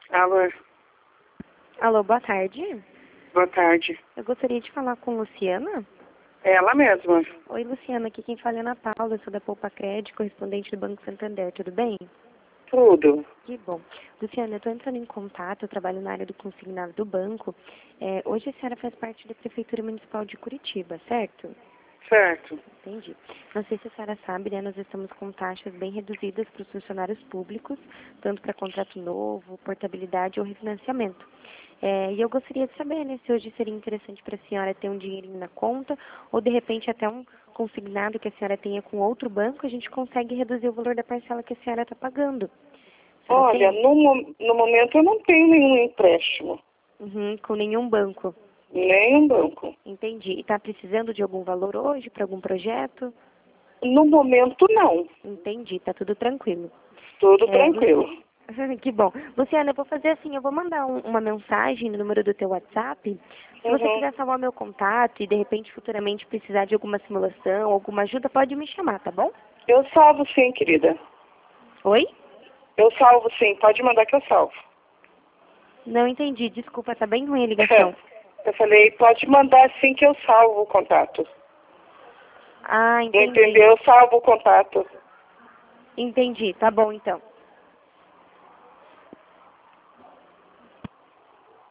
Alô, Alô, boa tarde. boa tarde. Eu gostaria de falar com Luciana. Ela mesma. Oi, Luciana, aqui quem fala é Ana Paula, eu sou da Poupa Crédito, correspondente do Banco Santander, tudo bem? Tudo. Que bom. Luciana, eu estou entrando em contato, eu trabalho na área do consignado do banco. Hoje a senhora faz parte da Prefeitura Municipal de Curitiba, certo? Certo. Entendi. Não sei se a senhora sabe, né, nós estamos com taxas bem reduzidas para os funcionários públicos, tanto para contrato novo, portabilidade ou refinanciamento. E eu gostaria de saber, né, se hoje seria interessante para a senhora ter um dinheirinho na conta, ou de repente até um consignado que a senhora tenha com outro banco, a gente consegue reduzir o valor da parcela que a senhora está pagando. A senhora Olha, tem? no momento eu não tenho nenhum empréstimo. Uhum, com nenhum banco. Nem banco. Entendi. E está precisando de algum valor hoje para algum projeto? No momento não. Entendi, está tudo tranquilo. Tudo É, tranquilo. Que bom. Luciana, eu vou fazer assim, eu vou mandar uma mensagem no número do teu WhatsApp. Se você Uhum. quiser salvar meu contato e de repente futuramente precisar de alguma simulação, alguma ajuda, pode me chamar, tá bom? Eu salvo sim, querida. Oi? Eu salvo sim. Pode mandar que eu salvo. Não entendi, desculpa, tá bem ruim a ligação. Eu falei, pode mandar sim que eu salvo o contato. Ah, Não entendi. entendeu? Eu salvo o contato. Entendi, tá bom então.